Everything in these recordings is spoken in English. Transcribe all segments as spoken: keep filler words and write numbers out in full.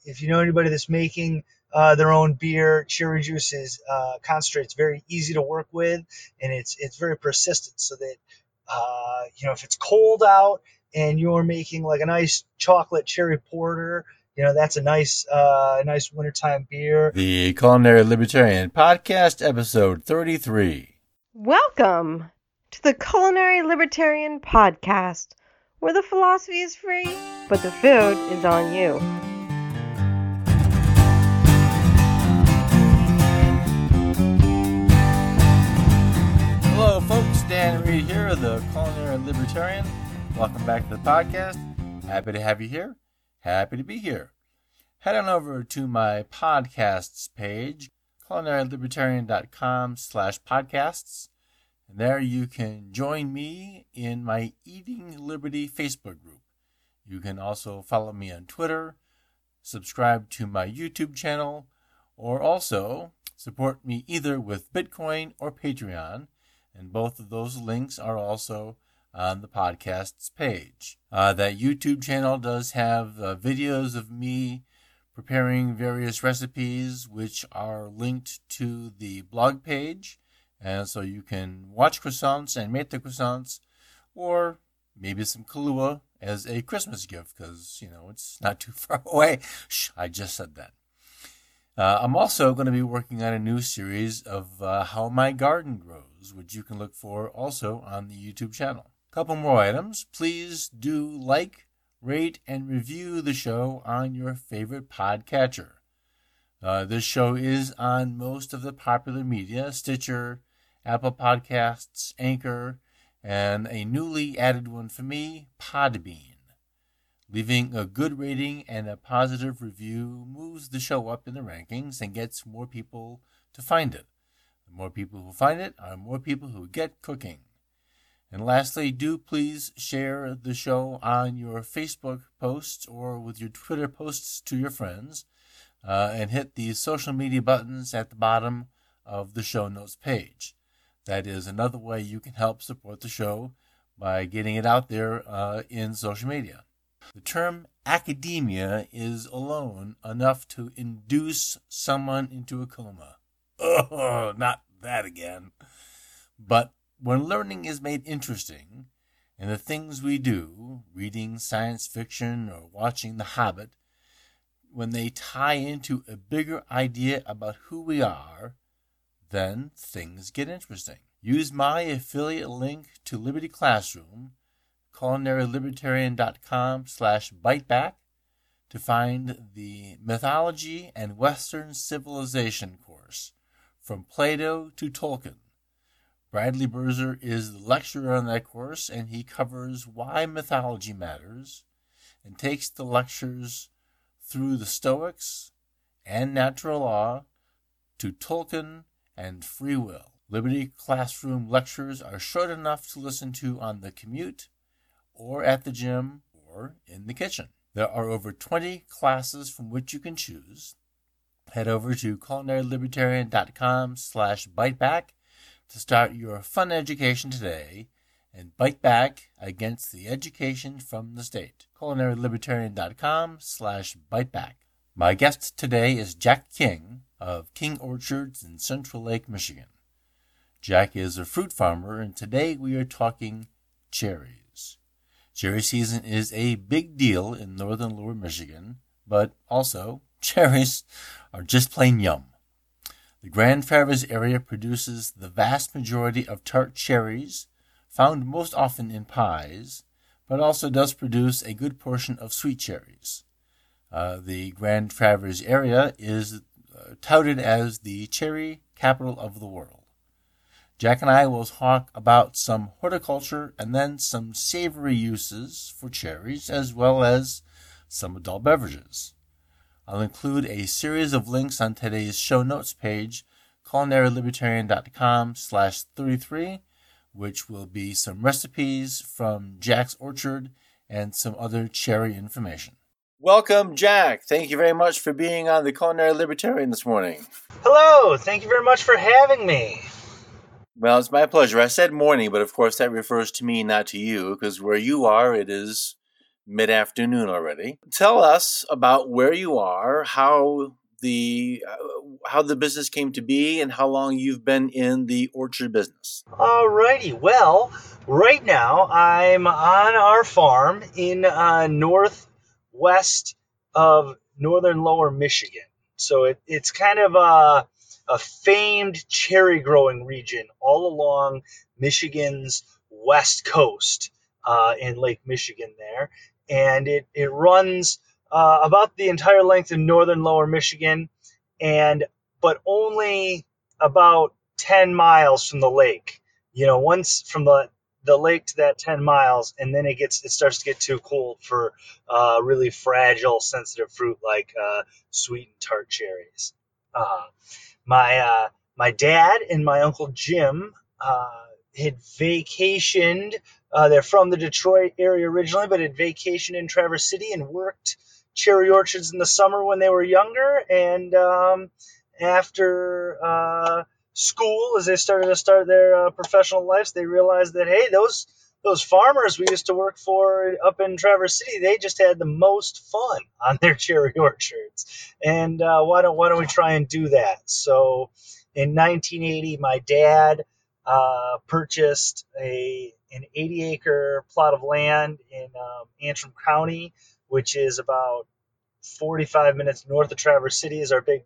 if you know anybody that's making uh, their own beer, cherry juice is uh, concentrate. It's very easy to work with, and it's it's very persistent. So that uh, you know, if it's cold out and you're making like a nice chocolate cherry porter, you know, that's a nice uh, nice wintertime beer. The Culinary Libertarian Podcast, episode thirty-three. Welcome to the Culinary Libertarian Podcast, where the philosophy is free, but the food is on you. Hello, folks. Dan Reed here, the Culinary Libertarian. Welcome back to the podcast. Happy to have you here. Happy to be here. Head on over to my podcasts page, culinarylibertarian.com slash podcasts. And there you can join me in my Eating Liberty Facebook group. You can also follow me on Twitter, subscribe to my YouTube channel, or also support me either with Bitcoin or Patreon. And both of those links are also on the podcast's page. Uh, that YouTube channel does have uh, videos of me preparing various recipes, which are linked to the blog page. And so you can watch croissants and make the croissants, or maybe some Kahlua as a Christmas gift, because, you know, it's not too far away. Shh, I just said that. Uh, I'm also going to be working on a new series of uh, How My Garden Grows, which you can look for also on the YouTube channel. A couple more items. Please do like, rate, and review the show on your favorite podcatcher. Uh, this show is on most of the popular media, Stitcher, Apple Podcasts, Anchor, and a newly added one for me, Podbean. Leaving a good rating and a positive review moves the show up in the rankings and gets more people to find it. The more people who find it are more people who get cooking. And lastly, do please share the show on your Facebook posts or with your Twitter posts to your friends, uh, and hit the social media buttons at the bottom of the show notes page. That is another way you can help support the show by getting it out there uh, in social media. The term academia is alone enough to induce someone into a coma. Oh, not that again. But when learning is made interesting, and the things we do, reading science fiction or watching The Hobbit, when they tie into a bigger idea about who we are, then things get interesting. Use my affiliate link to Liberty Classroom, culinarylibertarian.com slash biteback, to find the Mythology and Western Civilization course, from Plato to Tolkien. Bradley Berzer is the lecturer on that course, and he covers why mythology matters and takes the lectures through the Stoics and natural law to Tolkien and free will. Liberty Classroom lectures are short enough to listen to on the commute, or at the gym, or in the kitchen. There are over twenty classes from which you can choose. Head over to culinarylibertarian.com slash biteback to start your fun education today and bite back against the education from the state. culinarylibertarian.com slash biteback. My guest today is Jack King of King Orchards in Central Lake, Michigan. Jack is a fruit farmer, and today we are talking cherries. Cherry season is a big deal in northern Lower Michigan, but also cherries are just plain yum. The Grand Traverse area produces the vast majority of tart cherries, found most often in pies, but also does produce a good portion of sweet cherries. Uh, the Grand Traverse area is uh, touted as the cherry capital of the world. Jack and I will talk about some horticulture and then some savory uses for cherries, as well as some adult beverages. I'll include a series of links on today's show notes page, culinarylibertarian.com slash 33, which will be some recipes from Jack's orchard and some other cherry information. Welcome, Jack. Thank you very much for being on the Culinary Libertarian this morning. Hello, thank you very much for having me. Well, it's my pleasure. I said morning, but of course that refers to me, not to you, because where you are, it is mid-afternoon already. Tell us about where you are, how the uh, how the business came to be, and how long you've been in the orchard business. Alrighty, well, right now I'm on our farm in uh, northwest of northern Lower Michigan. So it, it's kind of a, a famed cherry growing region all along Michigan's west coast uh, in Lake Michigan there. And it, it runs uh, about the entire length of northern Lower Michigan, and but only about ten miles from the lake. You know, once from the the lake to that ten miles, and then it gets it starts to get too cold for uh, really fragile, sensitive fruit like uh, sweet and tart cherries. Uh, my uh, my dad and my uncle Jim uh, had vacationed. Uh, they're from the Detroit area originally, but had vacationed in Traverse City and worked cherry orchards in the summer when they were younger. And um, after uh, school, as they started to start their uh, professional lives, they realized that, hey, those those farmers we used to work for up in Traverse City, they just had the most fun on their cherry orchards. And uh, why don't why don't we try and do that? So in nineteen eighty, my dad uh, purchased a an eighty acre plot of land in um, Antrim County, which is about forty-five minutes north of Traverse City, is our big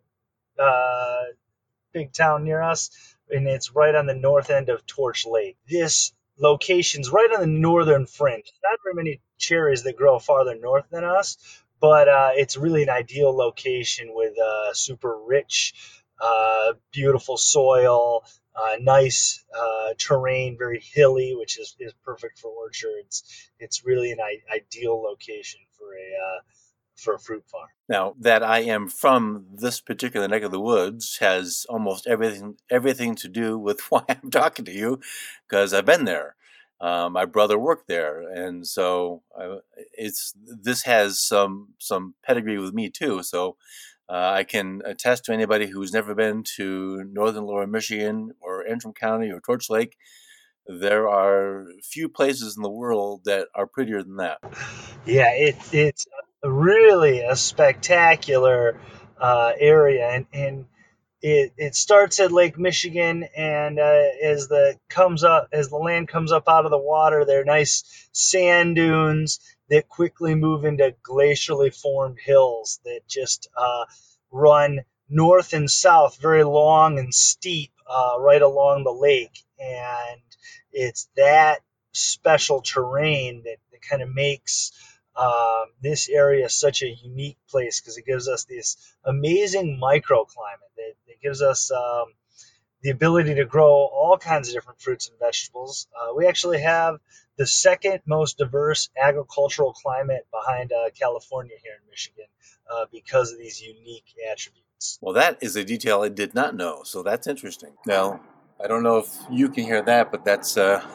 uh, big town near us, and it's right on the north end of Torch Lake. This location's right on the northern fringe. Not very many cherries that grow farther north than us, but uh, it's really an ideal location with uh, super rich, uh, beautiful soil, uh, nice uh, terrain, very hilly, which is, is perfect for orchards. It's really an I- ideal location for a uh, for a fruit farm. Now, that I am from this particular neck of the woods has almost everything everything to do with why I'm talking to you, because I've been there. Um, my brother worked there, and so uh, it's this has some some pedigree with me too. So uh, I can attest to anybody who's never been to northern Lower Michigan or Antrim County or Torch Lake. There are few places in the world that are prettier than that. Yeah, it, it's really a spectacular uh, area, and, and it, it starts at Lake Michigan, and uh, as the comes up as the land comes up out of the water, there are nice sand dunes that quickly move into glacially formed hills that just uh, run north and south, very long and steep, uh, right along the lake, and it's that special terrain that, that kind of makes um, this area is such a unique place because it gives us this amazing microclimate that, that gives us um, the ability to grow all kinds of different fruits and vegetables. Uh, we actually have the second most diverse agricultural climate behind uh, California here in Michigan uh, because of these unique attributes. Well, that is a detail I did not know, so that's interesting. Now, I don't know if you can hear that, but that's uh,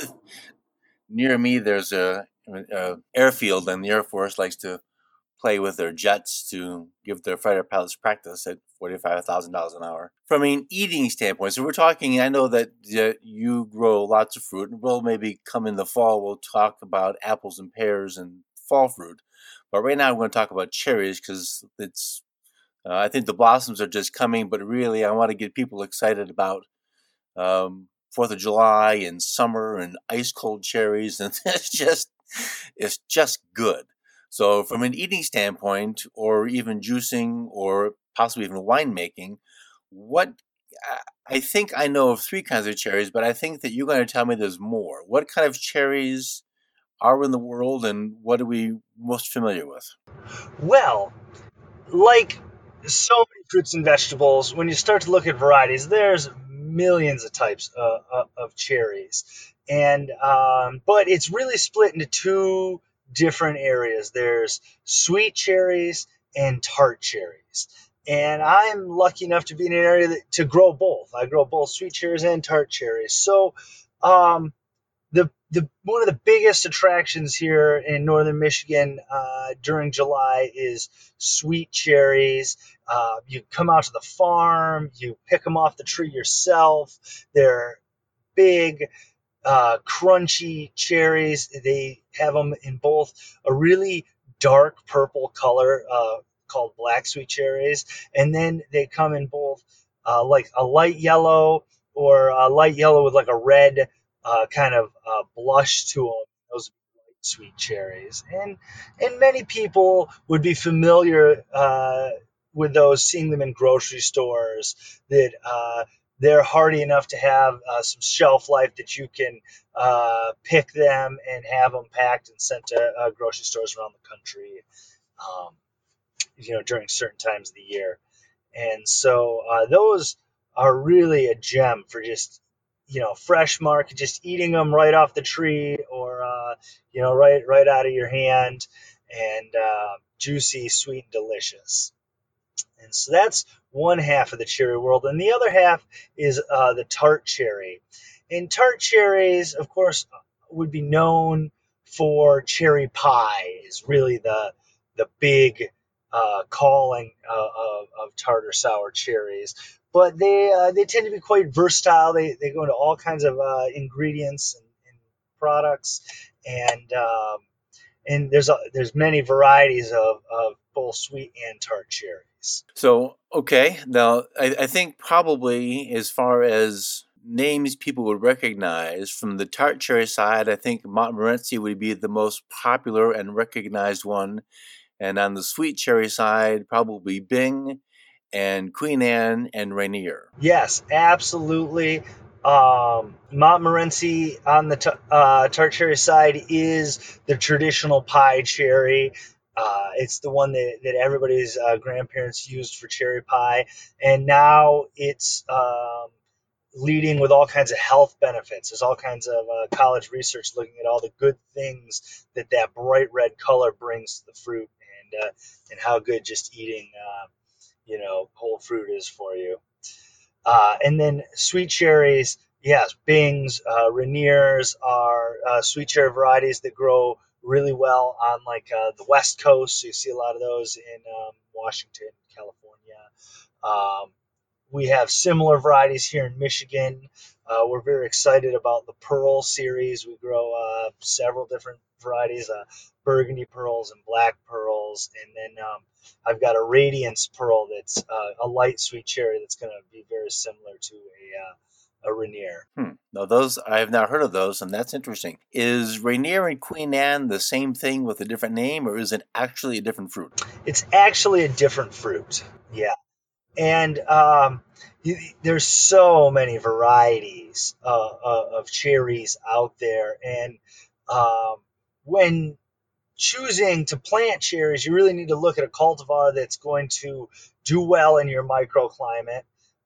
near me. There's a, a airfield, and the Air Force likes to play with their jets to give their fighter pilots practice at forty-five thousand dollars an hour. From an eating standpoint, so we're talking, I know that uh, you grow lots of fruit, and we'll maybe come in the fall, we'll talk about apples and pears and fall fruit. But right now, I'm going to talk about cherries because it's, uh, I think the blossoms are just coming, but really, I want to get people excited about um, Fourth of July and summer and ice cold cherries, and it's just, it's just good. So from an eating standpoint, or even juicing, or possibly even winemaking, what I think I know of three kinds of cherries, but I think that you're going to tell me there's more. What kind of cherries are in the world, and what are we most familiar with? Well, like so many fruits and vegetables, when you start to look at varieties, there's millions of types uh, of cherries, and um, but it's really split into two different areas. There's sweet cherries and tart cherries, and I'm lucky enough to be in an area that, to grow both. I grow both sweet cherries and tart cherries. So um, the the one of the biggest attractions here in northern Michigan uh, during July is sweet cherries. Uh, you come out to the farm, you pick them off the tree yourself. They're big, uh, crunchy cherries. They have them in both a really dark purple color uh, called black sweet cherries, and then they come in both uh, like a light yellow or a light yellow with like a red uh, kind of uh, blush to them. Those light sweet cherries, and and many people would be familiar uh, with those, seeing them in grocery stores. That uh, they're hardy enough to have uh, some shelf life, that you can uh, pick them and have them packed and sent to uh, grocery stores around the country, um, you know, during certain times of the year. And so uh, those are really a gem for just, you know, fresh market, just eating them right off the tree, or, uh, you know, right, right out of your hand, and uh, juicy, sweet, and delicious. And so that's one half of the cherry world. And the other half is uh, the tart cherry. And tart cherries, of course, would be known for cherry pie, is really the, the big uh, calling uh, of, of tart or sour cherries. But they uh, they tend to be quite versatile. They, they go into all kinds of uh, ingredients and, and products. And um, and there's a, there's many varieties of, of both sweet and tart cherries. So, okay, now I, I think probably as far as names people would recognize from the tart cherry side, I think Montmorency would be the most popular and recognized one. And on the sweet cherry side, probably Bing and Queen Anne and Rainier. Yes, absolutely. Um, Montmorency on the t- uh, tart cherry side is the traditional pie cherry. Uh, it's the one that, that everybody's uh, grandparents used for cherry pie. And now it's um, leading with all kinds of health benefits. There's all kinds of uh, college research looking at all the good things that that bright red color brings to the fruit, and uh, and how good just eating uh, you know whole fruit is for you. Uh, and then sweet cherries, yes, Bings, uh, Rainiers are uh, sweet cherry varieties that grow really well on like uh, the West Coast. So you see a lot of those in um, Washington, California. Um, we have similar varieties here in Michigan. Uh, we're very excited about the Pearl series. We grow uh, several different varieties, uh, burgundy pearls and black pearls. And then um, I've got a Radiance pearl that's uh, a light sweet cherry that's going to be very similar to a, uh, a Rainier. Hmm. Now, those, I have not heard of those, and that's interesting. Is Rainier and Queen Anne the same thing with a different name, or is it actually a different fruit? It's actually a different fruit. Yeah. And um, you, there's so many varieties uh, uh, of cherries out there. And um, when choosing to plant cherries, you really need to look at a cultivar that's going to do well in your microclimate,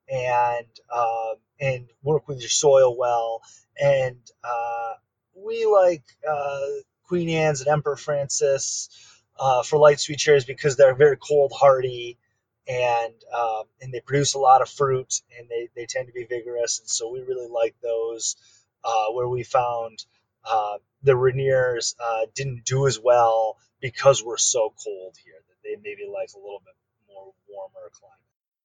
and uh, and work with your soil well. And uh, we like uh, Queen Anne's and Emperor Francis uh, for light sweet cherries because they're very cold hardy, and um, and they produce a lot of fruit, and they, they tend to be vigorous, and so we really like those. Uh, where we found uh, the Rainiers uh, didn't do as well because we're so cold here, that they maybe like a little bit more warmer climate.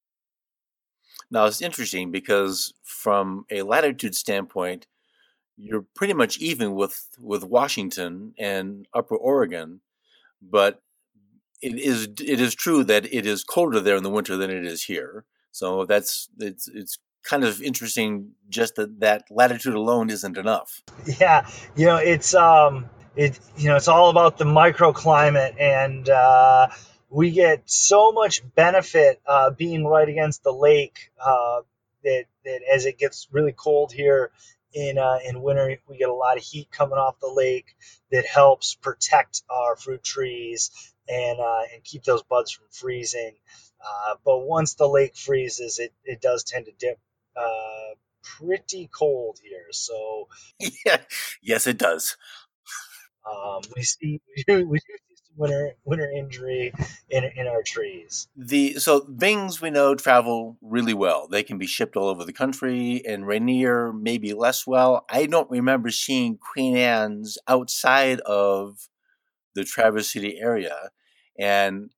Now, it's interesting because from a latitude standpoint, you're pretty much even with, with Washington and Upper Oregon, but it is it is true that it is colder there in the winter than it is here. So that's it's it's kind of interesting just that that latitude alone isn't enough. Yeah, you know, it's um it you know, it's all about the microclimate, and uh, we get so much benefit uh, being right against the lake, uh, that that as it gets really cold here in uh, in winter, we get a lot of heat coming off the lake that helps protect our fruit trees, and uh, and keep those buds from freezing. Uh, but once the lake freezes, it, it does tend to dip uh, pretty cold here. So Yeah, yes, it does. um, we see we do, we do see some winter winter injury in in our trees. The so Bings we know travel really well. They can be shipped all over the country, and Rainier maybe less well. I don't remember seeing Queen Anne's outside of the Traverse City area, and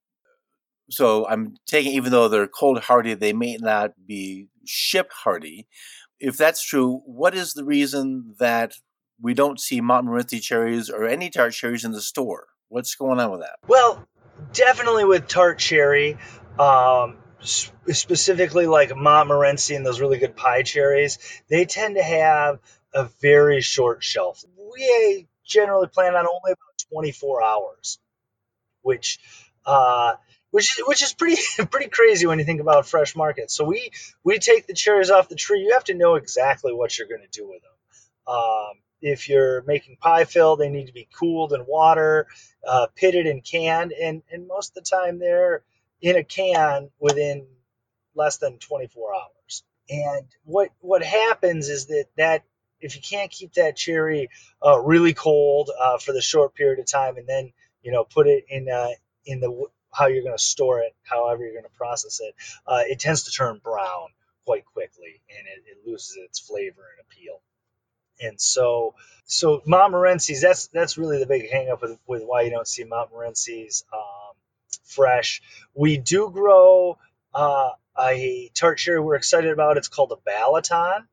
so I'm taking, even though they're cold hardy, they may not be ship hardy. if that's true, what is the reason that we don't see Montmorency cherries or any tart cherries in the store? What's going on with that? Well, definitely with tart cherry, um, specifically like Montmorency and those really good pie cherries, they tend to have a very short shelf. We generally plan on only about twenty-four hours, which uh, which which is pretty pretty crazy when you think about fresh markets. So we we take the cherries off the tree. You have to know exactly what you're going to do with them. Um, if you're making pie fill, they need to be cooled in water, uh, pitted and canned, and and most of the time they're in a can within less than twenty-four hours. And what what happens is that that if you can't keep that cherry uh, really cold uh, for the short period of time, and then you know put it in uh, in the how you're going to store it, however you're going to process it, uh, it tends to turn brown quite quickly, and it, it loses its flavor and appeal. And so, so Montmorency's, that's that's really the big hang up with, with why you don't see Montmorency's um, fresh. We do grow uh, a tart cherry we're excited about. It's called a Balaton.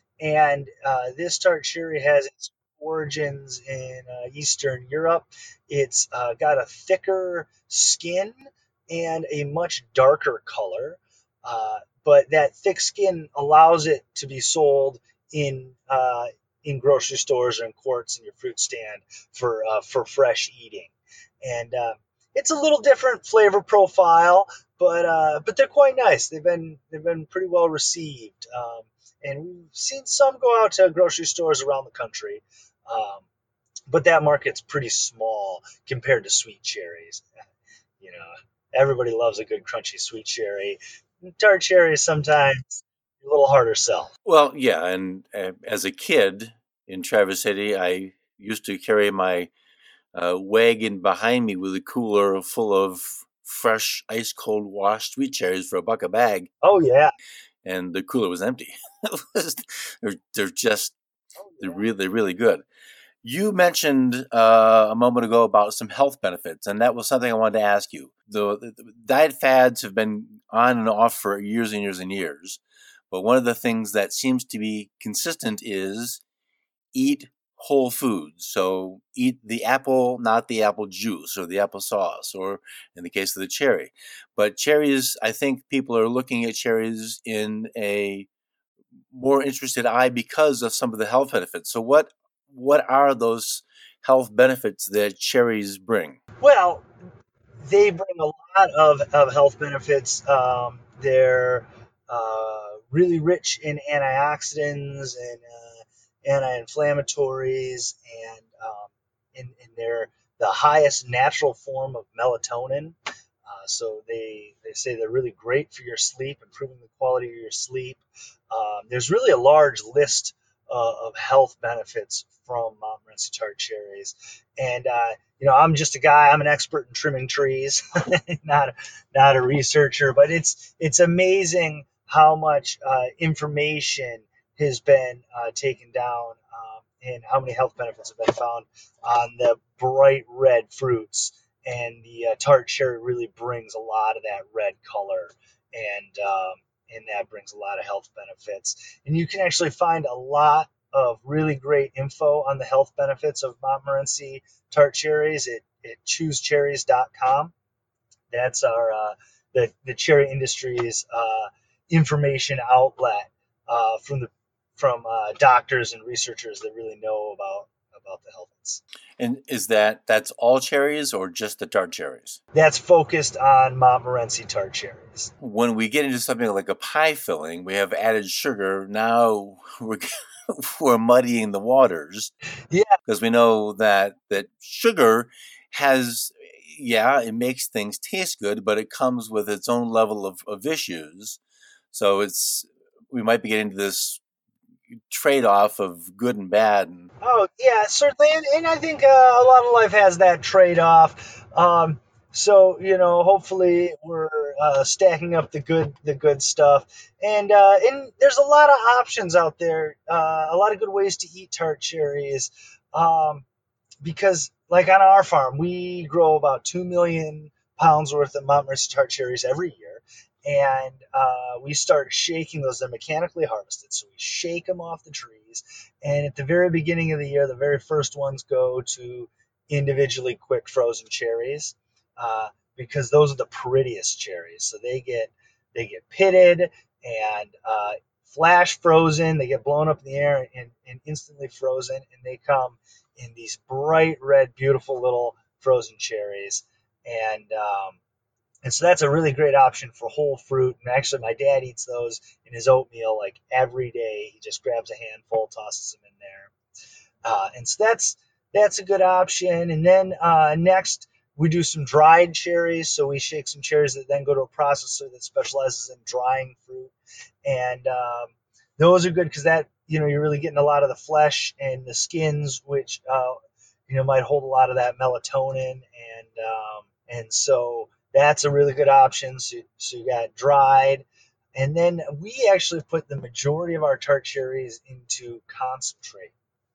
And uh, this tart cherry has its origins in uh, Eastern Europe. It's uh, got a thicker skin and a much darker color. Uh, but that thick skin allows it to be sold in uh, in grocery stores or in quarts in your fruit stand for uh, for fresh eating. And uh, it's a little different flavor profile, but uh, but they're quite nice. They've been they've been pretty well received. Um, and we've seen some go out to grocery stores around the country, um, but that market's pretty small compared to sweet cherries. You know, everybody loves a good crunchy sweet cherry. Tart cherries sometimes a little harder sell. Well, yeah, and uh, as a kid in Traverse City, I used to carry my uh, wagon behind me with a cooler full of fresh, ice cold washed sweet cherries for a buck a bag. Oh yeah. And the cooler was empty. they're, they're just, they're really, they're really good. You mentioned uh, a moment ago about some health benefits, and that was something I wanted to ask you. The, the, the diet fads have been on and off for years and years and years, but one of the things that seems to be consistent is eat whole foods. So eat the apple, not the apple juice or the apple sauce, or in the case of the cherry. But cherries, I think people are looking at cherries in a more interested eye because of some of the health benefits. So what what are those health benefits that cherries bring? Well, they bring a lot of, of health benefits. Um, they're uh, really rich in antioxidants and uh, anti-inflammatories, and um, in, in they're the highest natural form of melatonin. Uh, so they, they say they're really great for your sleep, improving the quality of your sleep. Um, there's really a large list uh, of health benefits from Montmorency tart cherries. And, uh, you know, I'm just a guy, I'm an expert in trimming trees, not, not a researcher, but it's, it's amazing how much uh, information has been uh, taken down um, and how many health benefits have been found on the bright red fruits. And the uh, tart cherry really brings a lot of that red color, and um, and that brings a lot of health benefits. And you can actually find a lot of really great info on the health benefits of Montmorency tart cherries at, at choose cherries dot com. That's our uh, the the cherry industry's uh, information outlet uh, from the from uh, doctors and researchers that really know about about the health. And is that that's all cherries or just the tart cherries? That's focused on Montmorency tart cherries. When we get into something like a pie filling, we have added sugar. Now we're we're muddying the waters. Yeah, because we know that that sugar has, yeah, it makes things taste good, but it comes with its own level of, of issues. So it's we might be getting to this trade-off of good and bad. Oh yeah, certainly, and, and I think uh, a lot of life has that trade-off. Um, so you know, hopefully we're uh, stacking up the good the good stuff, and uh, and there's a lot of options out there, uh, a lot of good ways to eat tart cherries, um, because like on our farm we grow about two million pounds worth of Montmorency tart cherries every year. and uh, we start shaking those. They're mechanically harvested, so we shake them off the trees. And at the very beginning of the year, the very first ones go to individually quick frozen cherries, uh, because those are the prettiest cherries. So they get they get pitted and uh, flash frozen. They get blown up in the air and, and instantly frozen, and they come in these bright red, beautiful little frozen cherries. And um, and so that's a really great option for whole fruit. And actually, my dad eats those in his oatmeal like every day. He just grabs a handful, tosses them in there. Uh, and so that's that's a good option. And then uh, next, we do some dried cherries. So we shake some cherries that then go to a processor that specializes in drying fruit. And um, those are good because that, you know, you're really getting a lot of the flesh and the skins, which, uh, you know, might hold a lot of that melatonin. And, um, and so that's a really good option. So, so you got dried. And then we actually put the majority of our tart cherries into concentrate.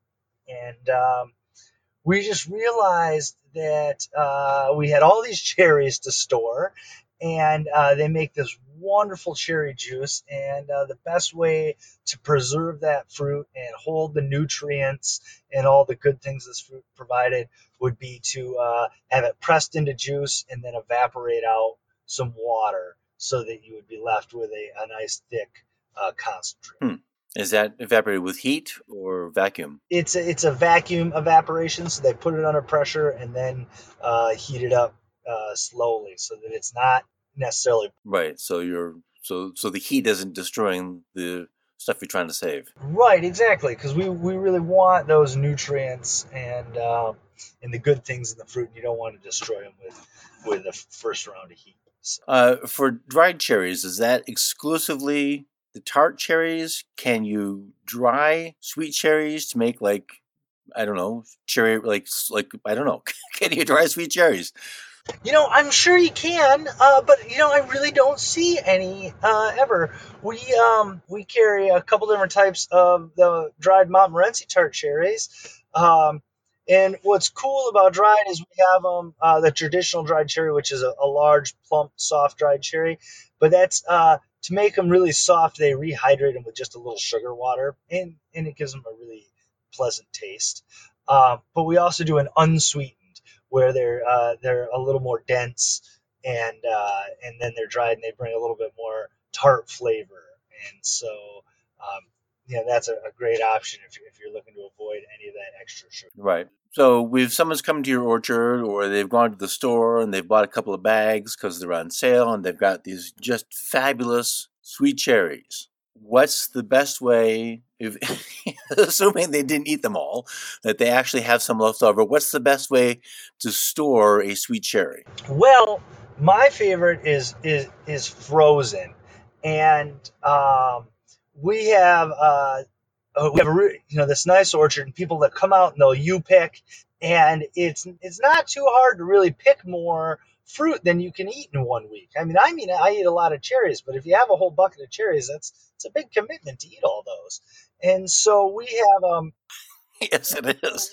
And um, we just realized that uh, we had all these cherries to store, and uh, they make this wonderful cherry juice. And uh, the best way to preserve that fruit and hold the nutrients and all the good things this fruit provided would be to uh, have it pressed into juice and then evaporate out some water so that you would be left with a, a nice thick uh, concentrate. Hmm. Is that evaporated with heat or vacuum? It's a, it's a vacuum evaporation, so they put it under pressure and then uh, heat it up uh, slowly so that it's not necessarily right. So you're so so the heat isn't destroying the stuff you're trying to save. Right, exactly, because we, we really want those nutrients and um, and the good things in the fruit, and you don't want to destroy them with with the first round of heat. So. Uh, for dried cherries, is that exclusively the tart cherries? Can you dry sweet cherries to make like, I don't know, cherry, like, like I don't know. Can you dry sweet cherries? You know, I'm sure you can, uh, but you know, I really don't see any uh, ever. We um we carry a couple different types of the dried Montmorency tart cherries, um, and what's cool about dried is we have um uh, the traditional dried cherry, which is a, a large, plump, soft dried cherry, but that's uh to make them really soft. They rehydrate them with just a little sugar water, and and it gives them a really pleasant taste. Um, but we also do an unsweetened, where they're uh, they're a little more dense, and uh, and then they're dried and they bring a little bit more tart flavor. And so, um, you know, that's a, a great option if you're, if you're looking to avoid any of that extra sugar. Right. So if someone's come to your orchard or they've gone to the store and they've bought a couple of bags because they're on sale and they've got these just fabulous sweet cherries, what's the best way, if, assuming they didn't eat them all, that they actually have some left over, what's the best way to store a sweet cherry? Well, my favorite is is is frozen, and um, we have uh, we have a you know this nice orchard, and people that come out and they'll you pick, and it's it's not too hard to really pick more fruit than you can eat in one week. I mean, I mean, I eat a lot of cherries, but if you have a whole bucket of cherries, that's it's a big commitment to eat all those. And so we have um. Yes, it is.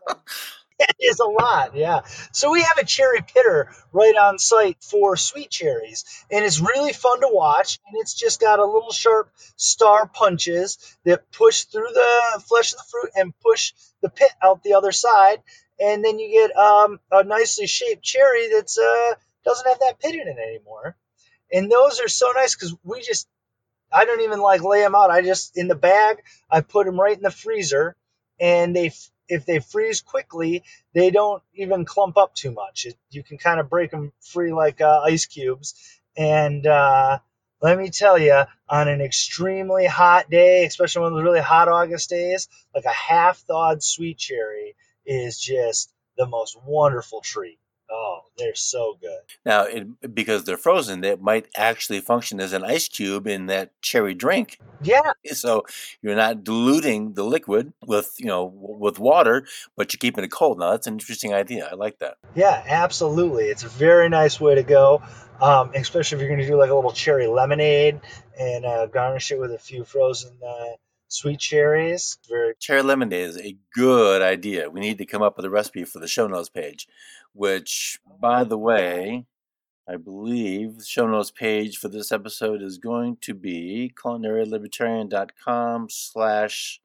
It is a lot, yeah. So we have a cherry pitter right on site for sweet cherries, and it's really fun to watch. And it's just got a little sharp star punches that push through the flesh of the fruit and push the pit out the other side, and then you get um, a nicely shaped cherry that's uh, doesn't have that pit in it anymore. And those are so nice because we just I don't even like lay them out. I just in the bag I put them right in the freezer, and they. If they freeze quickly, they don't even clump up too much. It, you can kind of break them free like uh, ice cubes. And uh, let me tell you, on an extremely hot day, especially one of those really hot August days, like a half-thawed sweet cherry is just the most wonderful treat. Oh, they're so good. Now, it, because they're frozen, they might actually function as an ice cube in that cherry drink. Yeah. So you're not diluting the liquid with, you know, with water, but you're keeping it cold. Now, that's an interesting idea. I like that. Yeah, absolutely. It's a very nice way to go, um, especially if you're going to do like a little cherry lemonade and uh, garnish it with a few frozen uh, sweet cherries. Very Cherry lemonade is a good idea. We need to come up with a recipe for the show notes page, which, by the way, I believe the show notes page for this episode is going to be culinary libertarian.com slash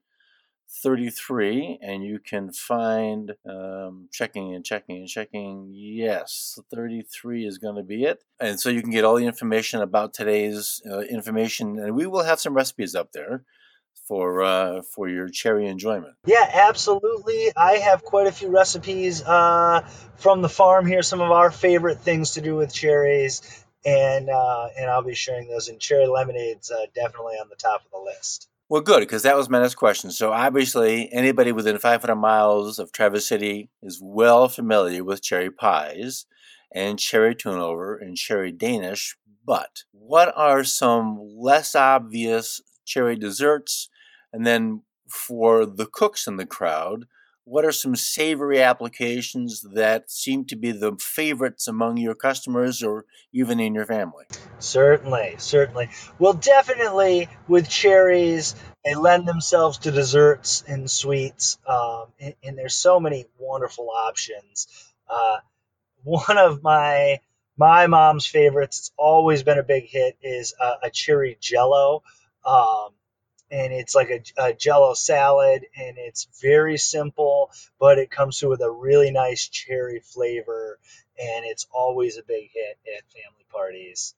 33, and you can find, um, checking and checking and checking, yes, thirty-three is going to be it. And so you can get all the information about today's uh, information, and we will have some recipes up there for uh, for your cherry enjoyment. Yeah, absolutely. I have quite a few recipes uh, from the farm here, some of our favorite things to do with cherries, and uh, and I'll be sharing those. And cherry lemonade's uh, definitely on the top of the list. Well, good, because that was my next question. So obviously, anybody within five hundred miles of Traverse City is well familiar with cherry pies and cherry turnover and cherry Danish. But what are some less obvious cherry desserts? And then for the cooks in the crowd, what are some savory applications that seem to be the favorites among your customers or even in your family? Certainly, certainly. Well, definitely with cherries, they lend themselves to desserts and sweets, um, and, and there's so many wonderful options. Uh, one of my my mom's favorites, it's always been a big hit, is uh, a cherry Jello. Um, and it's like a, a Jello salad, and it's very simple, but it comes through with a really nice cherry flavor, and it's always a big hit at family parties.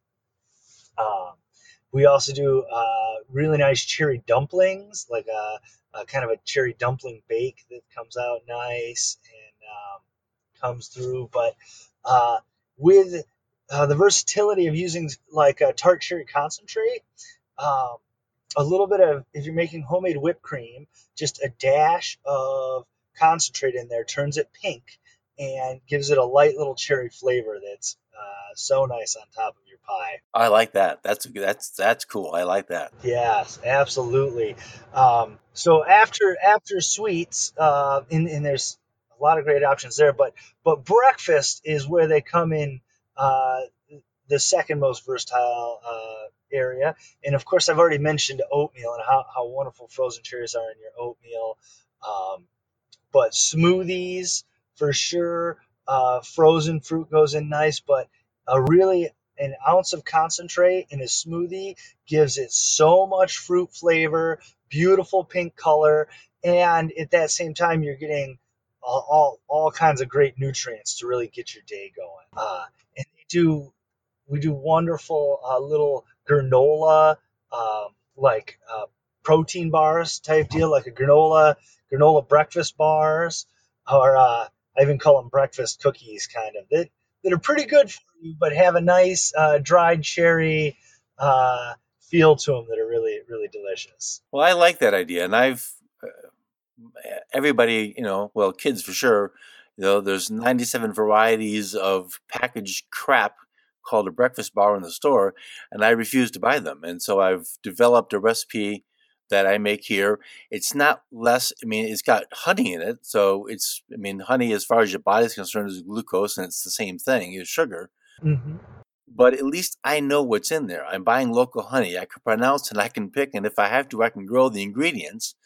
Um, we also do uh, really nice cherry dumplings, like a, a kind of a cherry dumpling bake that comes out nice and um, comes through. But uh, with uh, the versatility of using like a tart cherry concentrate, um, a little bit of, if you're making homemade whipped cream, just a dash of concentrate in there turns it pink and gives it a light little cherry flavor that's uh, so nice on top of your pie. I like that. That's that's that's cool. I like that. Yes, absolutely. Um, so after after sweets, uh, and, and there's a lot of great options there, but but breakfast is where they come in uh, the second most versatile uh, area. And of course, I've already mentioned oatmeal and how, how wonderful frozen cherries are in your oatmeal. Um, but smoothies for sure. Uh, frozen fruit goes in nice, but a really an ounce of concentrate in a smoothie gives it so much fruit flavor, beautiful pink color, and at that same time you're getting all all, all kinds of great nutrients to really get your day going. Uh, and they do we do wonderful uh, little granola, um, like uh, protein bars type deal, like a granola granola breakfast bars, or uh, I even call them breakfast cookies, kind of that that are pretty good for you, but have a nice uh, dried cherry uh, feel to them that are really really delicious. Well, I like that idea, and I've uh, everybody, you know, well, kids for sure. You know, there's ninety-seven varieties of packaged crap called a breakfast bar in the store, and I refuse to buy them. And so I've developed a recipe that I make here. It's not less, I mean, it's got honey in it. So it's, I mean, honey, as far as your body's concerned, is glucose, and it's the same thing as sugar. Mm-hmm. But at least I know what's in there. I'm buying local honey. I can pronounce and I can pick, and if I have to, I can grow the ingredients.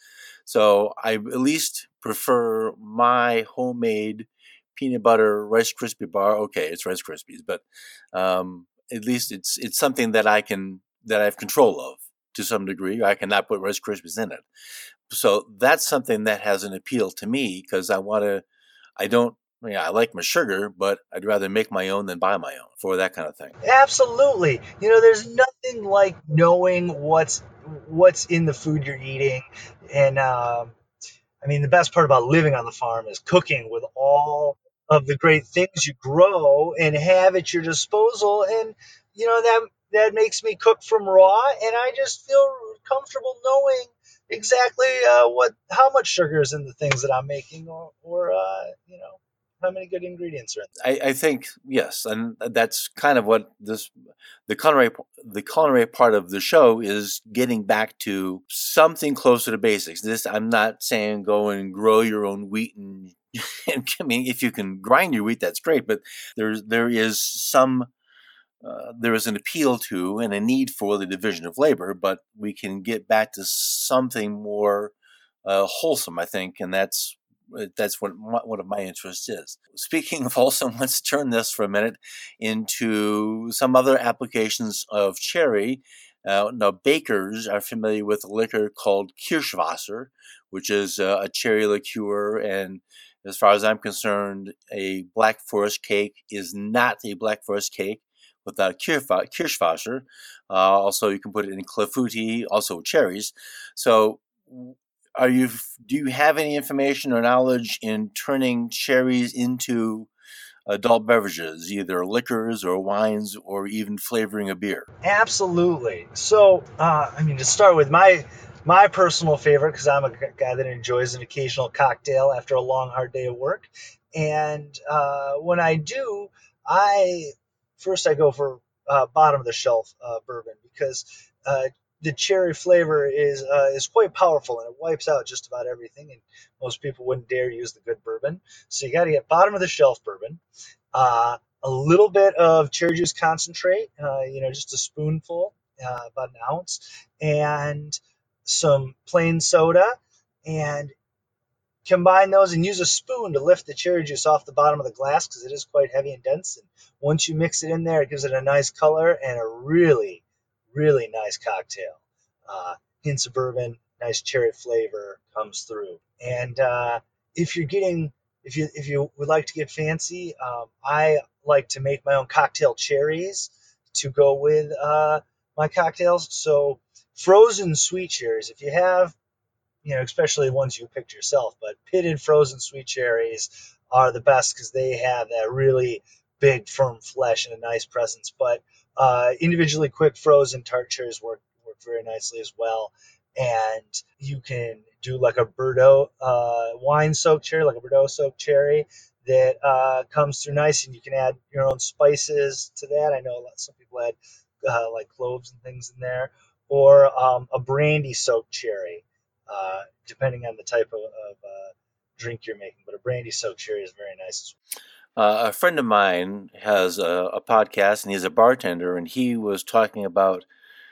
So I at least prefer my homemade peanut butter Rice Krispie bar. Okay, it's Rice Krispies, but um, at least it's it's something that I can that I have control of to some degree. I cannot put Rice Krispies in it. So that's something that has an appeal to me because I want to. I don't. Yeah, I like my sugar, but I'd rather make my own than buy my own for that kind of thing. Absolutely. You know, there's nothing like knowing what's what's in the food you're eating, and um, I mean, the best part about living on the farm is cooking with all of the great things you grow and have at your disposal. And, you know, that that makes me cook from raw, and I just feel comfortable knowing exactly uh, what how much sugar is in the things that I'm making, or, or uh, you know, how many good ingredients are in there. I, I think, yes, and that's kind of what this the culinary the culinary part of the show is getting back to something closer to basics. This, I'm not saying go and grow your own wheat, and, and I mean, if you can grind your wheat, that's great, but there's there is some uh, there is an appeal to and a need for the division of labor, but we can get back to something more uh, wholesome, I think, and that's that's what my, one of my interests is. Speaking of wholesome, let's turn this for a minute into some other applications of cherry. Uh, now, bakers are familiar with a liquor called Kirschwasser, which is uh, a cherry liqueur. And as far as I'm concerned, a Black Forest cake is not a Black Forest cake without Kirschwasser. Uh, also, you can put it in clafouti, also cherries. So, are you? Do you have any information or knowledge in turning cherries into adult beverages, either liquors or wines, or even flavoring a beer? Absolutely. So, uh, I mean, to start with, my my personal favorite, because I'm a guy that enjoys an occasional cocktail after a long, hard day of work. And uh, when I do, I first I go for uh, bottom of the shelf uh, bourbon, because uh, the cherry flavor is uh, is quite powerful, and it wipes out just about everything. And most people wouldn't dare use the good bourbon. So you got to get bottom of the shelf bourbon. Uh, a little bit of cherry juice concentrate, uh, you know, just a spoonful, uh, about an ounce, and some plain soda, and combine those and use a spoon to lift the cherry juice off the bottom of the glass, because it is quite heavy and dense. And once you mix it in there, it gives it a nice color and a really, really nice cocktail. Uh, hints of bourbon, nice cherry flavor comes through. And uh, if you're getting If you if you would like to get fancy, um, I like to make my own cocktail cherries to go with uh, my cocktails. So frozen sweet cherries, if you have, you know, especially ones you picked yourself, but pitted frozen sweet cherries are the best, because they have that really big, firm flesh and a nice presence. But uh, individually quick frozen tart cherries work work very nicely as well. And you can do like a Bordeaux uh, wine soaked cherry, like a Bordeaux soaked cherry that uh, comes through nice, and you can add your own spices to that. I know a lot, some people add uh, like cloves and things in there, or um, a brandy soaked cherry, uh, depending on the type of, of uh, drink you're making. But a brandy soaked cherry is very nice. Uh, a friend of mine has a, a podcast, and he's a bartender, and he was talking about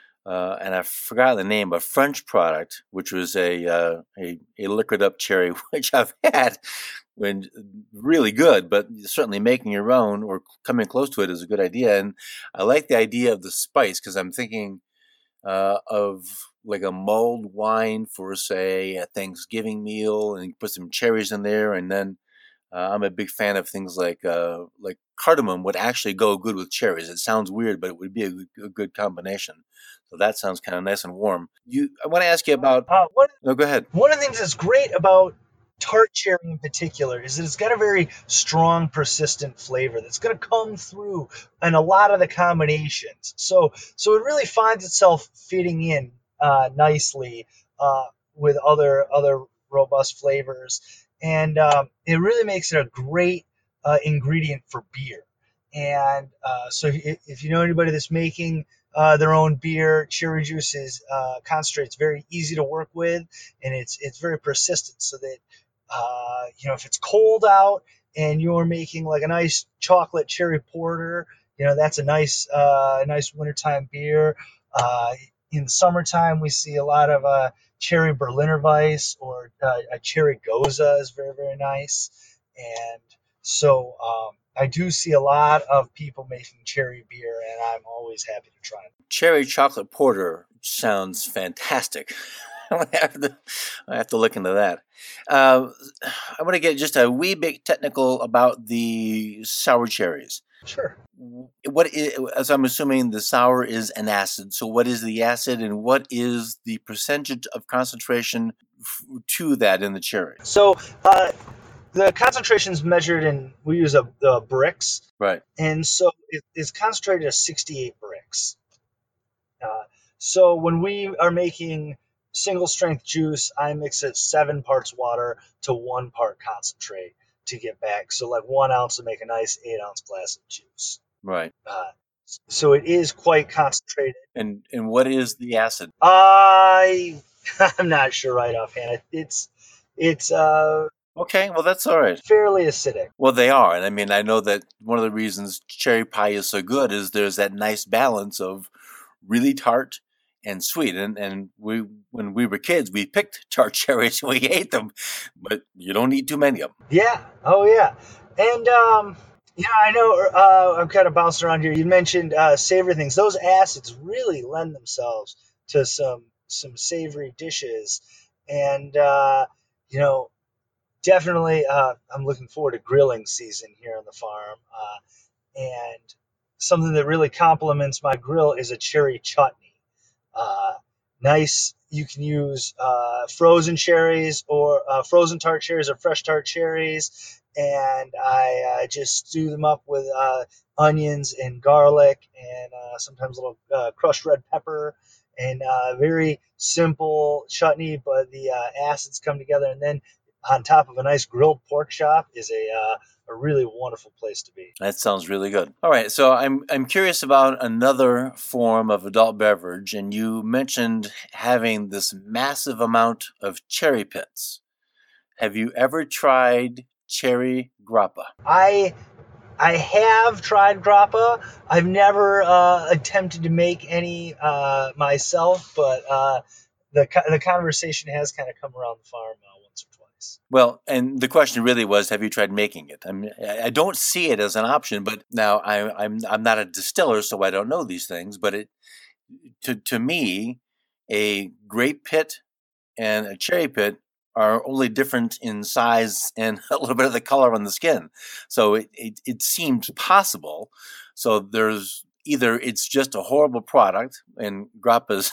Uh, and I forgot the name, a French product, which was a uh, a, a liquored up cherry, which I've had, when really good, but certainly making your own or coming close to it is a good idea. And I like the idea of the spice, because I'm thinking uh, of like a mulled wine for, say, a Thanksgiving meal, and you put some cherries in there, and then uh, I'm a big fan of things like uh, like cardamom would actually go good with cherries. It sounds weird, but it would be a good, a good combination. So that sounds kind of nice and warm. You, I want to ask you about. Uh, what, no, go ahead. One of the things that's great about tart cherry in particular is that it's got a very strong, persistent flavor that's going to come through in a lot of the combinations. So, so it really finds itself fitting in uh, nicely uh, with other other robust flavors, and um, it really makes it a great uh, ingredient for beer. And uh, so, if, if you know anybody that's making uh, their own beer, cherry juice is uh, concentrate. It's very easy to work with, and it's it's very persistent. So that uh, you know, if it's cold out and you're making like a nice chocolate cherry porter, you know, that's a nice uh, nice wintertime beer. Uh, in the summertime, we see a lot of uh, cherry Berliner Weiss, or uh, a cherry Goza is very, very nice. And so um, I do see a lot of people making cherry beer, and I'm always happy to try it. Cherry chocolate porter sounds fantastic. I have to, I have to look into that. Uh, I want to get just a wee bit technical about the sour cherries. Sure. What is, as I'm assuming, the sour is an acid. So what is the acid, and what is the percentage of concentration f- to that in the cherry? So uh, the concentration is measured in, we use a, a bricks. Right. And so it, it's concentrated at sixty-eight bricks. Uh, so when we are making single strength juice, I mix it seven parts water to one part concentrate to get back. So like one ounce to make a nice eight ounce glass of juice. Right. Uh, so it is quite concentrated. And and what is the acid? I I'm not sure right offhand. It's it's uh Okay, well, that's all right. fairly acidic. Well, they are. And I mean, I know that one of the reasons cherry pie is so good is there's that nice balance of really tart and sweet. And and we when we were kids, we picked tart cherries and we ate them, but you don't eat too many of them. Yeah. Oh, yeah. And um, yeah, I know. Uh, I'm kind of bouncing around here. You mentioned uh, savory things. Those acids really lend themselves to some some savory dishes, and uh, you know, definitely, uh, I'm looking forward to grilling season here on the farm. Uh, and something that really complements my grill is a cherry chutney. Uh, nice. You can use uh, frozen cherries or uh, frozen tart cherries or fresh tart cherries, and I uh, just stew them up with uh, onions and garlic and uh, sometimes a little uh, crushed red pepper. And uh, very simple chutney, but the uh, acids come together, and then on top of a nice grilled pork chop is a uh, a really wonderful place to be. That sounds really good. All right, so I'm I'm curious about another form of adult beverage, and you mentioned having this massive amount of cherry pits. Have you ever tried cherry grappa? I I have tried grappa. I've never uh, attempted to make any uh, myself, but uh, the the conversation has kind of come around the farm uh, once or twice. Well, and the question really was, have you tried making it? I mean, I don't see it as an option, but now I, I'm I'm not a distiller, so I don't know these things. But it to to me, a grape pit and a cherry pit are only different in size and a little bit of the color on the skin. So it, it, it seems possible. So there's either it's just a horrible product, and grappa's,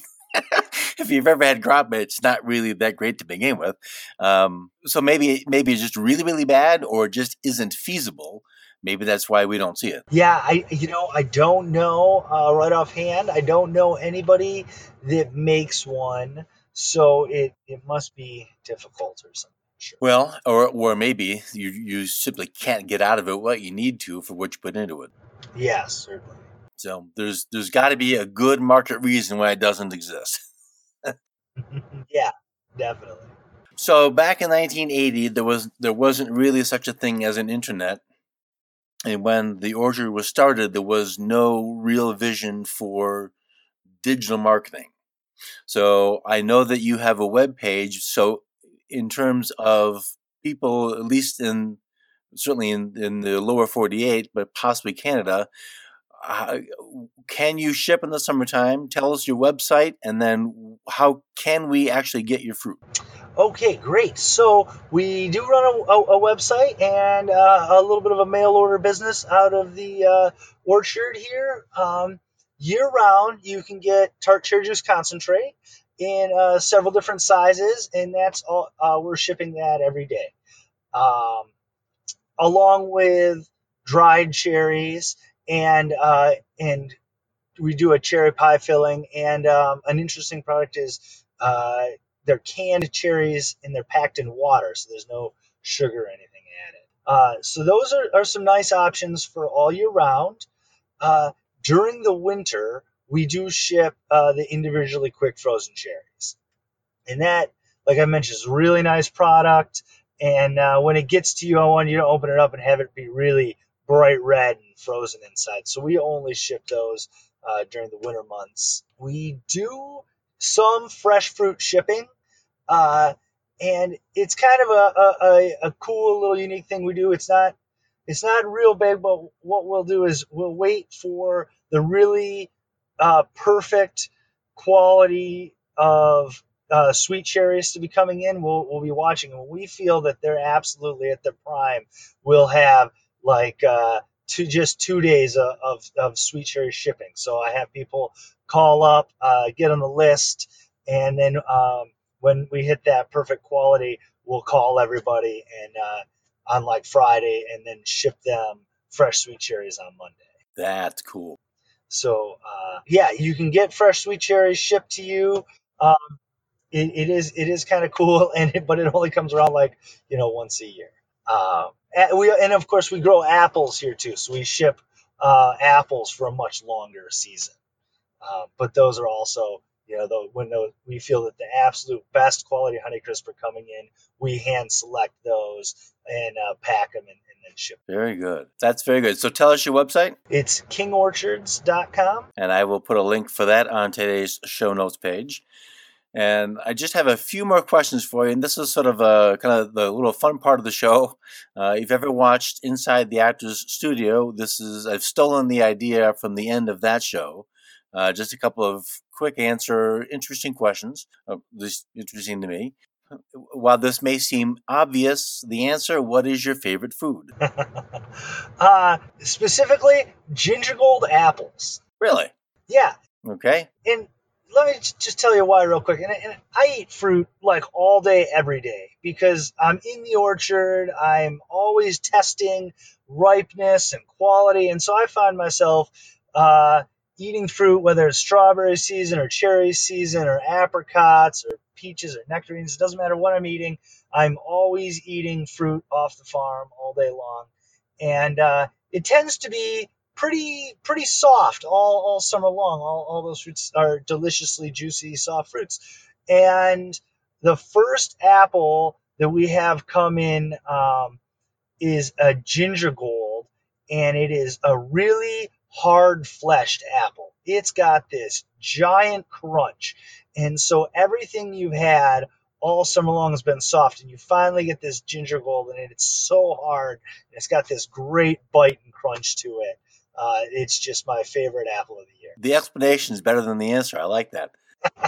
if you've ever had grappa, it's not really that great to begin with. Um, so maybe maybe it's just really, really bad, or it just isn't feasible. Maybe that's why we don't see it. Yeah, I you know I don't know uh, right offhand. I don't know anybody that makes one, so it it must be difficult or something. Sure. Well, or or maybe you you simply can't get out of it what you need to for what you put into it. Yes, certainly. So there's there's got to be a good market reason why it doesn't exist. Yeah, definitely. So back in nineteen eighty, there was there wasn't really such a thing as an internet, and when the orchard was started, there was no real vision for digital marketing. So I know that you have a web page. So in terms of people, at least in certainly in, in the lower forty-eight, but possibly Canada, uh, can you ship in the summertime? Tell us your website, and then how can we actually get your fruit? Okay, great. So we do run a, a, a website and uh, a little bit of a mail order business out of the uh, orchard here. Um, year round, you can get tart cherry juice concentrate in uh, several different sizes, and that's all. Uh, we're shipping that every day, um, along with dried cherries and uh, and we do a cherry pie filling. And um, an interesting product is uh, they're canned cherries and they're packed in water, so there's no sugar or anything added. Uh, so those are, are some nice options for all year round. Uh, during the winter, we do ship uh, the individually quick frozen cherries, and that, like I mentioned, is a really nice product. And uh, when it gets to you, I want you to open it up and have it be really bright red and frozen inside. So we only ship those uh, during the winter months. We do some fresh fruit shipping, uh, and it's kind of a, a, a cool little unique thing we do. It's not it's not real big, but what we'll do is we'll wait for the really uh, perfect quality of uh, sweet cherries to be coming in. We'll we'll be watching, and when we feel that they're absolutely at their prime, we'll have like uh, two just two days of, of, of sweet cherry shipping. So I have people call up, uh, get on the list, and then um, when we hit that perfect quality, we'll call everybody and uh, on like Friday, and then ship them fresh sweet cherries on Monday. That's cool. So uh, yeah, you can get fresh sweet cherries shipped to you. Um, it, it is it is kind of cool, and it, but it only comes around like you know once a year. Um, and we and of course we grow apples here too, so we ship uh, apples for a much longer season. Uh, but those are also You know, the, when the, we feel that the absolute best quality Honeycrisp are coming in, we hand select those and uh, pack them and, and then ship them. Very good. That's very good. So tell us your website. It's king orchards dot com. And I will put a link for that on today's show notes page. And I just have a few more questions for you. And this is sort of a kind of the little fun part of the show. Uh, if you've ever watched Inside the Actors Studio, this is I've stolen the idea from the end of that show. Uh, just a couple of quick answer, interesting questions, uh, at least interesting to me. While this may seem obvious, the answer, what is your favorite food? uh, specifically, ginger gold apples. Really? Yeah. Okay. And let me just tell you why real quick. And, and I eat fruit like all day, every day, because I'm in the orchard. I'm always testing ripeness and quality. And so I find myself uh, eating fruit, whether it's strawberry season or cherry season or apricots or peaches or nectarines. It doesn't matter what I'm eating. I'm always eating fruit off the farm all day long. And uh, it tends to be pretty pretty soft all, all summer long. All, all those fruits are deliciously juicy, soft fruits. And the first apple that we have come in um, is a ginger gold, and it is a really hard-fleshed apple. It's got this giant crunch. And so everything you've had all summer long has been soft, and you finally get this ginger gold, and it's so hard. And it's got this great bite and crunch to it. Uh, it's just my favorite apple of the year. The explanation is better than the answer. I like that.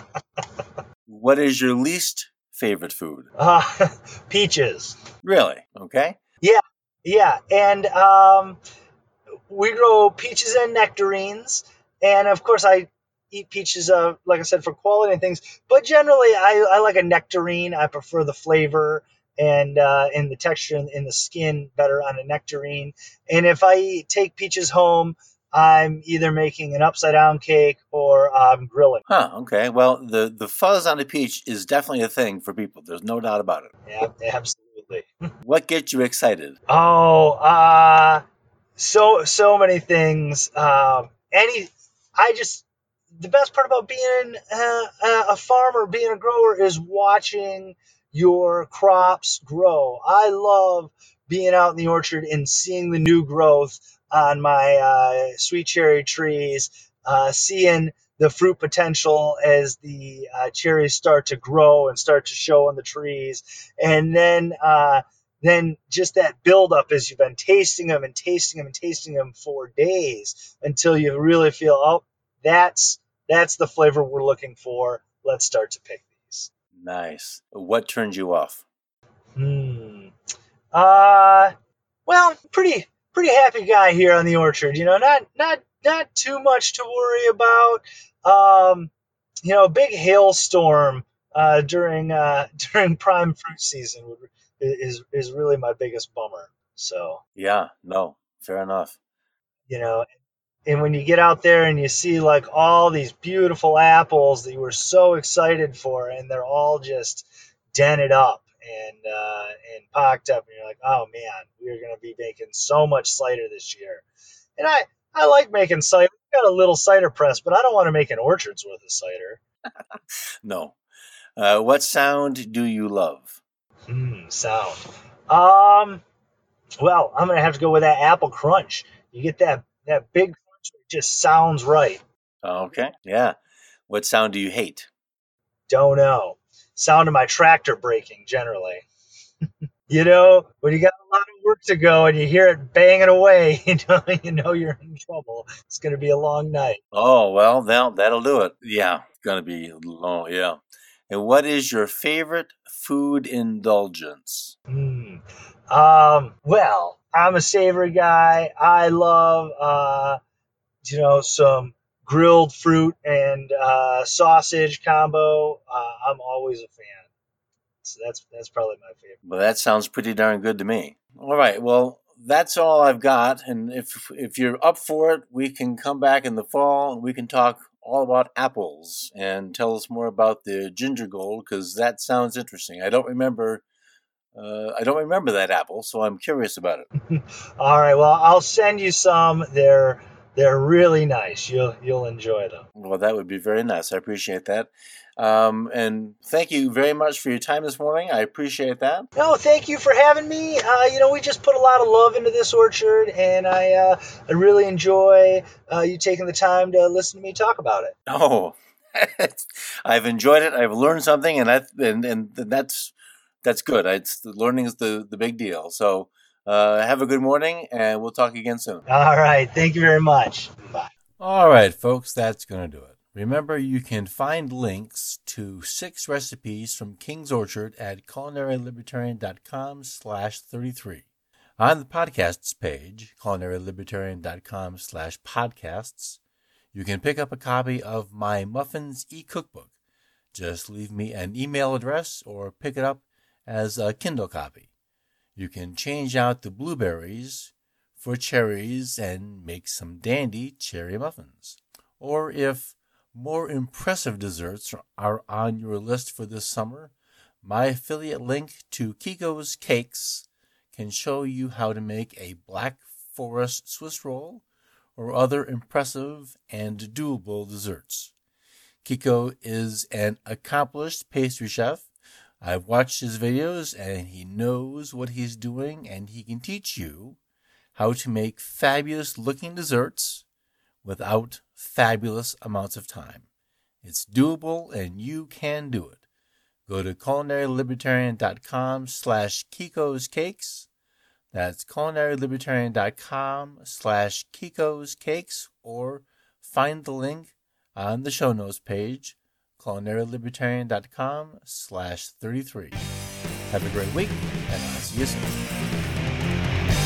What is your least favorite food? Uh, peaches. Really? Okay. Yeah, yeah. And um, we grow peaches and nectarines. And, of course, I eat peaches, uh, like I said, for quality and things. But generally, I, I like a nectarine. I prefer the flavor and uh, and the texture in, in the skin better on a nectarine. And if I take peaches home, I'm either making an upside down cake or I'm grilling. Huh, okay. Well, the, the fuzz on a peach is definitely a thing for people. There's no doubt about it. Yeah, absolutely. What gets you excited? Oh, uh, so so many things. Um, any, I just, the best part about being uh, a farmer, being a grower, is watching your crops grow. I love being out in the orchard and seeing the new growth on my uh, sweet cherry trees, uh, seeing the fruit potential as the uh, cherries start to grow and start to show on the trees. And then uh, then just that buildup as you've been tasting them and tasting them and tasting them for days until you really feel, oh, that's that's the flavor we're looking for. Let's start to pick these. Nice. What turned you off? Hmm. Uh, well, pretty pretty happy guy here on the orchard. You know, not not not too much to worry about. Um, you know, a big hailstorm uh, during uh, during prime fruit season would, is is really my biggest bummer. So Yeah, no, fair enough. you know, and when you get out there and you see like all these beautiful apples that you were so excited for, and they're all just dented up and uh, and pocked up, and you're like, oh man, we're going to be making so much cider this year. And I, I like making cider. I've got a little cider press, but I don't want to make an orchard's worth of cider. No. Uh, what sound do you love? Hmm, sound. Um, well, I'm going to have to go with that apple crunch. You get that, that big crunch, it just sounds right. Okay, yeah. What sound do you hate? Don't know. Sound of my tractor braking, generally. You know, when you got a lot of work to go and you hear it banging away, you know, you know you're in trouble. It's going to be a long night. Oh, well, that'll, that'll do it. Yeah, it's going to be long, yeah. And what is your favorite food indulgence? Hmm. Um, well, I'm a savory guy. I love, uh, you know, some grilled fruit and uh, sausage combo. Uh, I'm always a fan. So that's that's probably my favorite. Well, that sounds pretty darn good to me. All right, well, that's all I've got. And if if you're up for it, we can come back in the fall and we can talk all about apples and tell us more about the ginger gold, because that sounds interesting. I don't remember. Uh, I don't remember that apple, so I'm curious about it. All right, well, I'll send you some. They're they're really nice. You'll you'll enjoy them. Well, that would be very nice. I appreciate that. Um, and thank you very much for your time this morning. I appreciate that. No, thank you for having me. Uh, you know, we just put a lot of love into this orchard, and I uh, I really enjoy uh, you taking the time to listen to me talk about it. Oh, I've enjoyed it. I've learned something, and that and, and that's that's good. It's learning is the, the big deal. So uh, have a good morning, and we'll talk again soon. All right. Thank you very much. Bye. All right, folks, that's going to do it. Remember, you can find links to six recipes from King's Orchard at culinarylibertarian.com slash 33. On the podcasts page, culinarylibertarian.com slash podcasts, you can pick up a copy of my Muffins e-cookbook. Just leave me an email address or pick it up as a Kindle copy. You can change out the blueberries for cherries and make some dandy cherry muffins. Or if more impressive desserts are on your list for this summer, my affiliate link to Kiko's Cakes can show you how to make a Black Forest Swiss roll or other impressive and doable desserts. Kiko is an accomplished pastry chef. I've watched his videos and he knows what he's doing, and he can teach you how to make fabulous looking desserts without fabulous amounts of time. It's doable and you can do it. Go to culinarylibertarian.com slash Kiko's Cakes. That's culinarylibertarian.com slash Kiko's Cakes, or find the link on the show notes page, culinarylibertarian.com slash 33. Have a great week, and I'll see you soon.